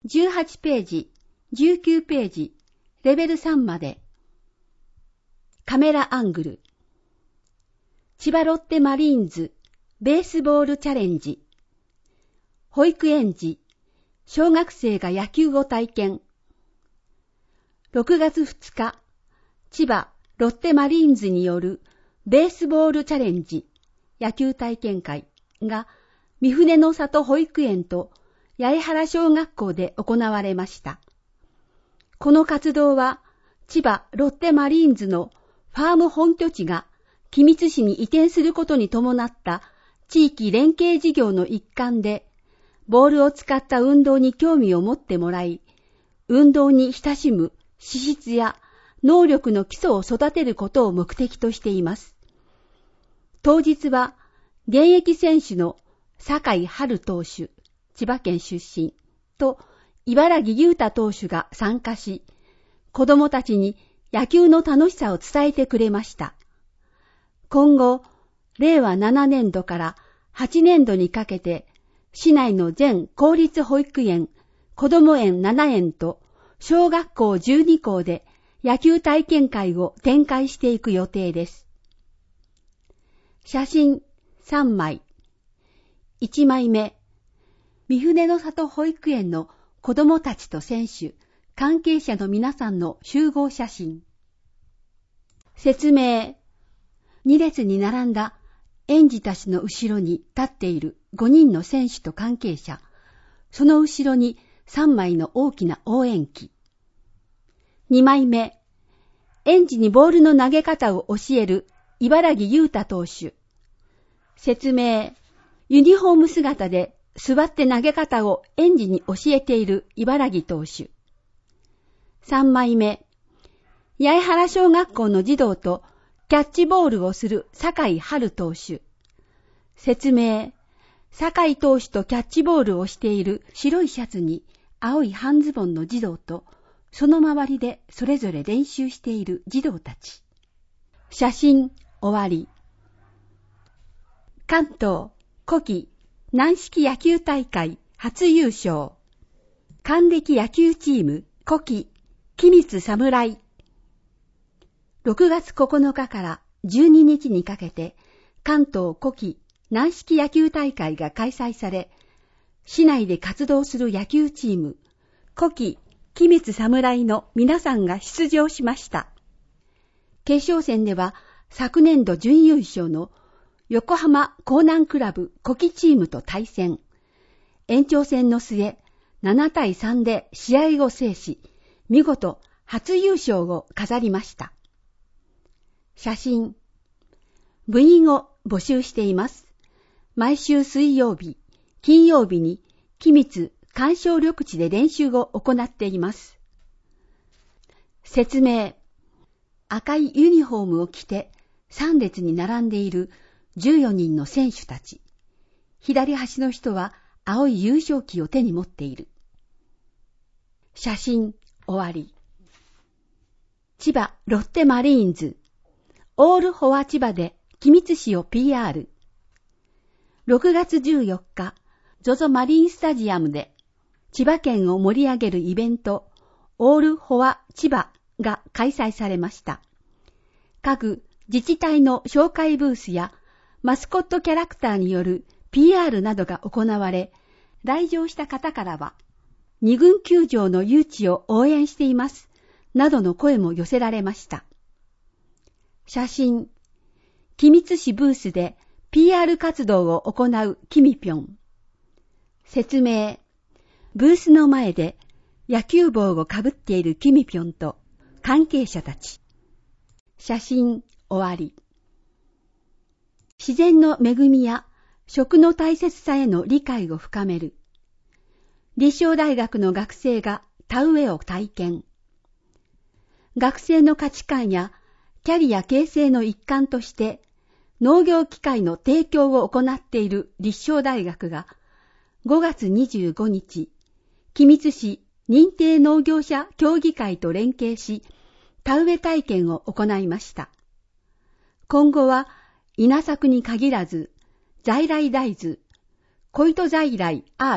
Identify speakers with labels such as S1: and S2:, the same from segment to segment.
S1: 18ページ、19ページ、レベル3まで。カメラアングル。千葉ロッテマリーンズベースボールチャレンジ。保育園児、小学生が野球を体験。6月2日、千葉ロッテマリーンズによるベースボールチャレンジ野球体験会が三船の里保育園と八重原小学校で行われました。この活動は千葉ロッテマリーンズのファーム本拠地が君津市に移転することに伴った地域連携事業の一環で、ボールを使った運動に興味を持ってもらい、運動に親しむ資質や能力の基礎を育てることを目的としています。当日は現役選手の酒井春投手、千葉県出身と茨城雄太投手が参加し、子どもたちに野球の楽しさを伝えてくれました。今後、令和7年度から8年度にかけて、市内の全公立保育園、子ども園7園と小学校12校で野球体験会を展開していく予定です。写真3枚。1枚目、三船の里保育園の子どもたちと選手、関係者の皆さんの集合写真。説明。2列に並んだ園児たちの後ろに立っている5人の選手と関係者、その後ろに3枚の大きな応援旗。2枚目、園児にボールの投げ方を教える茨城雄太投手。説明、ユニフォーム姿で座って投げ方を園児に教えている茨城投手。3枚目、八重原小学校の児童とキャッチボールをする酒井春投手。説明、酒井投手とキャッチボールをしている白いシャツに青い半ズボンの児童と、その周りでそれぞれ練習している児童たち。写真終わり。関東古希軟式野球大会初優勝。還暦野球チーム古希君津侍。6月9日から12日にかけて関東古希軟式野球大会が開催され、市内で活動する野球チーム古希君津侍の皆さんが出場しました。決勝戦では昨年度準優勝の横浜港南クラブ古希チームと対戦。延長戦の末、7対3で試合を制し、見事初優勝を飾りました。写真。部員を募集しています。毎週水曜日、金曜日に君津鑑賞緑地で練習を行っています。説明。赤いユニフォームを着て3列に並んでいる14人の選手たち。左端の人は青い優勝旗を手に持っている。写真終わり。千葉ロッテマリーンズオールフォア千葉で君津市を PR。6月14日、ZOZO マリンスタジアムで千葉県を盛り上げるイベント、オールフォア千葉が開催されました。各自治体の紹介ブースやマスコットキャラクターによる PR などが行われ、来場した方からは、二軍球場の誘致を応援しています、などの声も寄せられました。写真。君津市ブースで PR 活動を行うキミピョン。説明。ブースの前で野球帽をかぶっているキミピョンと関係者たち。写真終わり。自然の恵みや食の大切さへの理解を深める。立正大学の学生が田植えを体験。学生の価値観やキャリア形成の一環として農業機械の提供を行っている立正大学が5月25日、君津市認定農業者協議会と連携し、田植え体験を行いました。今後は稲作に限らず、在来大豆、小糸在来 R、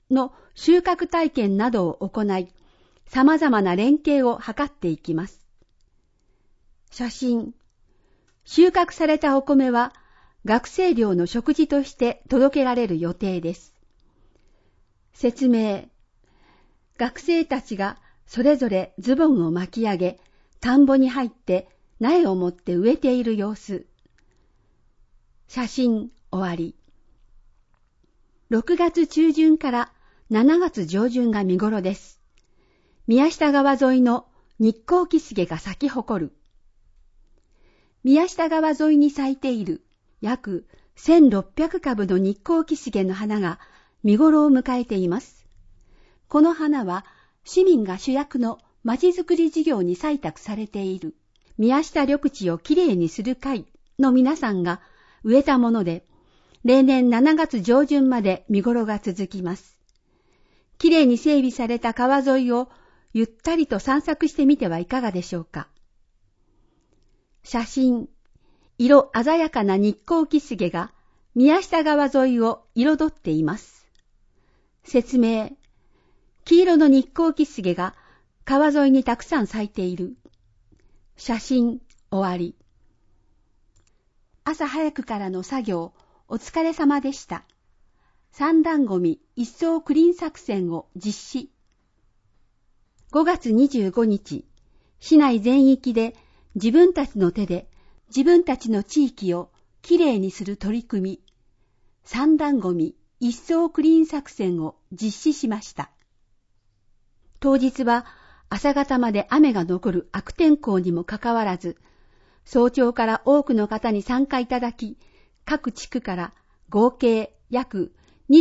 S1: の収穫体験などを行い、様々な連携を図っていきます。写真。収穫されたお米は学生寮の食事として届けられる予定です。説明。学生たちがそれぞれズボンを巻き上げ、田んぼに入って苗を持って植えている様子。写真終わり。6月中旬から7月上旬が見頃です。宮下川沿いの日光キスゲが咲き誇る。宮下川沿いに咲いている約1600株の日光キスゲの花が見頃を迎えています。この花は市民が主役のまちづくり事業に採択されている宮下緑地をきれいにする会の皆さんが植えたもので、例年7月上旬まで見頃が続きます。きれいに整備された川沿いをゆったりと散策してみてはいかがでしょうか。写真。色鮮やかな日光キスゲが宮下川沿いを彩っています。説明。黄色の日光キスゲが川沿いにたくさん咲いている。写真終わり。朝早くからの作業お疲れ様でした。三段ゴミ一掃クリーン作戦を実施。5月25日、市内全域で自分たちの手で自分たちの地域をきれいにする取り組み、三段ゴミ一掃クリーン作戦を実施しました。当日は朝方まで雨が残る悪天候にもかかわらず、早朝から多くの方に参加いただき、各地区から合計約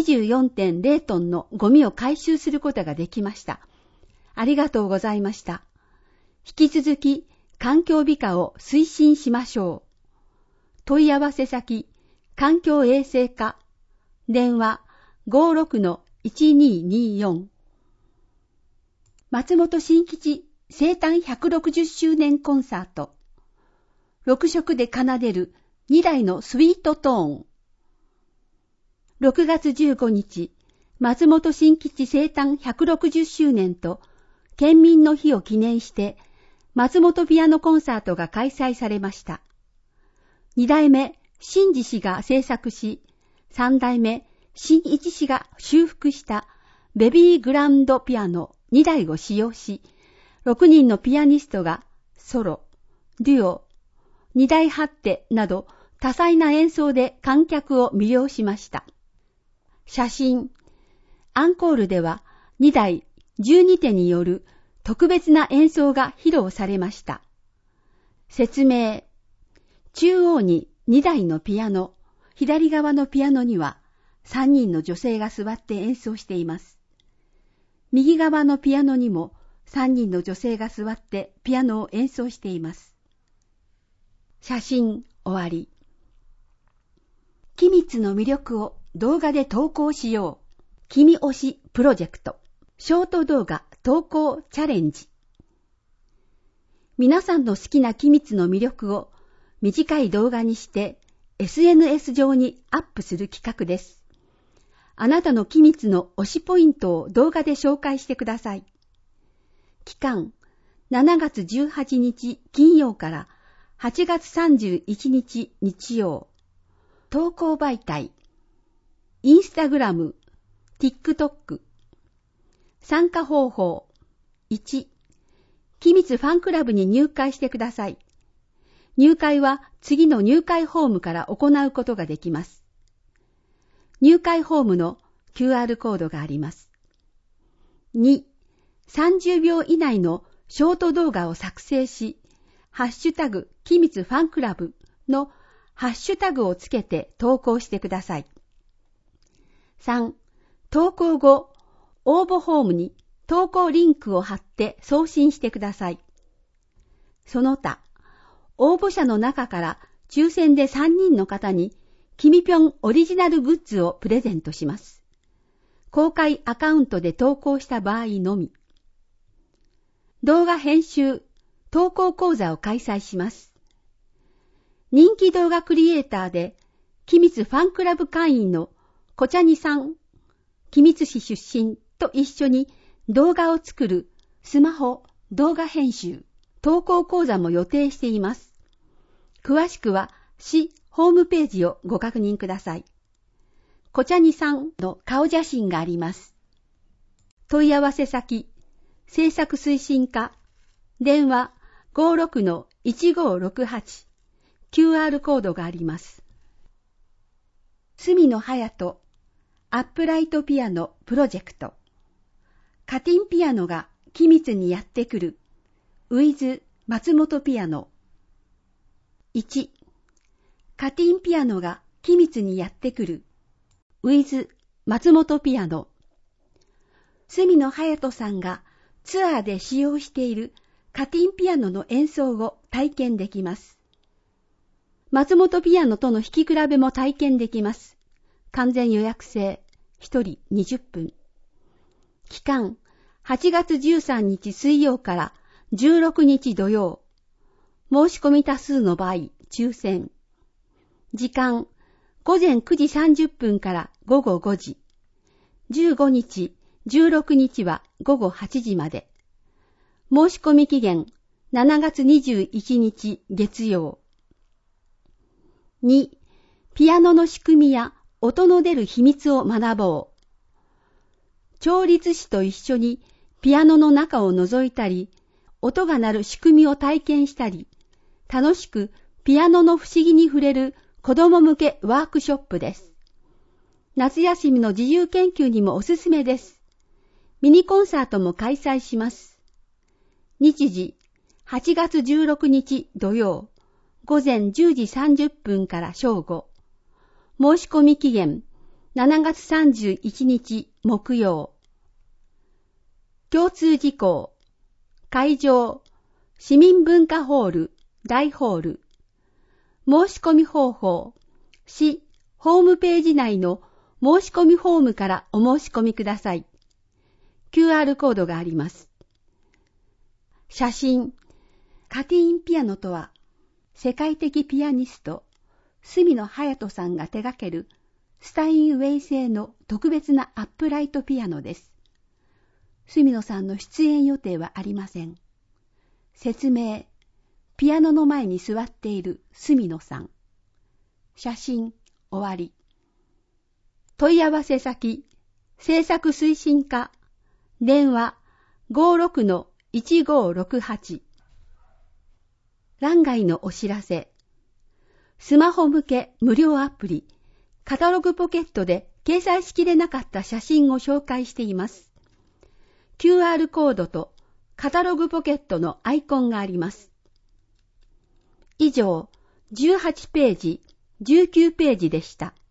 S1: 24.0 トンのゴミを回収することができました。ありがとうございました。引き続き環境美化を推進しましょう。問い合わせ先、環境衛生課、電話 56-1224。松本新吉生誕160周年コンサート。6色で奏でる2台のスイートトーン。6月15日、松本新吉生誕160周年と県民の日を記念して松本ピアノコンサートが開催されました。2代目新次氏が制作し、3代目新一氏が修復したベビーグランドピアノ2台を使用し、6人のピアニストがソロ、デュオ、2台発手など多彩な演奏で観客を魅了しました。写真。アンコールでは2台12手による特別な演奏が披露されました。説明。中央に2台のピアノ、左側のピアノには3人の女性が座って演奏しています。右側のピアノにも3人の女性が座ってピアノを演奏しています。写真終わり。君津の魅力を動画で投稿しよう。君推しプロジェクト。ショート動画投稿チャレンジ。皆さんの好きな君津の魅力を短い動画にして SNS 上にアップする企画です。あなたの君津の推しポイントを動画で紹介してください。期間7月18日金曜から8月31日日曜。投稿媒体インスタグラム、TikTok。参加方法1、君津ファンクラブに入会してください。入会は次の入会フォームから行うことができます。入会フォームの QR コードがあります。2、30秒以内のショート動画を作成し、ハッシュタグ君津ファンクラブのハッシュタグをつけて投稿してください。3、投稿後、応募フォームに投稿リンクを貼って送信してください。その他、応募者の中から抽選で3人の方に君ぴょんオリジナルグッズをプレゼントします。公開アカウントで投稿した場合のみ。動画編集、投稿講座を開催します。人気動画クリエイターで、君津ファンクラブ会員のこちゃにさん、 君津市出身と一緒に動画を作るスマホ動画編集投稿講座も予定しています。詳しくは市ホームページをご確認ください。こちゃにさんの顔写真があります。問い合わせ先、制作推進課、電話 56-1568、QR コードがあります。住野隼人、アップライトピアノプロジェクト。カティンピアノが君津にやってくる。with 松本ピアノ。1、カティンピアノが君津にやってくる。with 松本ピアノ。住野隼人さんがツアーで使用しているカティンピアノの演奏を体験できます。松本ピアノとの弾き比べも体験できます。完全予約制、1人20分。期間、8月13日水曜から16日土曜。申し込み多数の場合、抽選。時間、午前9時30分から午後5時。15日、16日は午後8時まで。申し込み期限、7月21日月曜。2、ピアノの仕組みや音の出る秘密を学ぼう。調律師と一緒にピアノの中を覗いたり、音が鳴る仕組みを体験したり、楽しくピアノの不思議に触れる子供向けワークショップです。夏休みの自由研究にもおすすめです。ミニコンサートも開催します。日時、8月16日土曜、午前10時30分から正午。申し込み期限、7月31日木曜。共通事項。会場、市民文化ホール、大ホール。申し込み方法、市ホームページ内の申し込みフォームからお申し込みください。QR コードがあります。写真。カティーンピアノとは、世界的ピアニスト、住野隼人さんが手掛けるスタインウェイ製の特別なアップライトピアノです。住野さんの出演予定はありません。説明。ピアノの前に座っている住野さん。写真、終わり。問い合わせ先、制作推進課、電話 56-1568。欄外のお知らせ。スマホ向け無料アプリ、カタログポケットで掲載しきれなかった写真を紹介しています。QR コードとカタログポケットのアイコンがあります。以上、18ページ、19ページでした。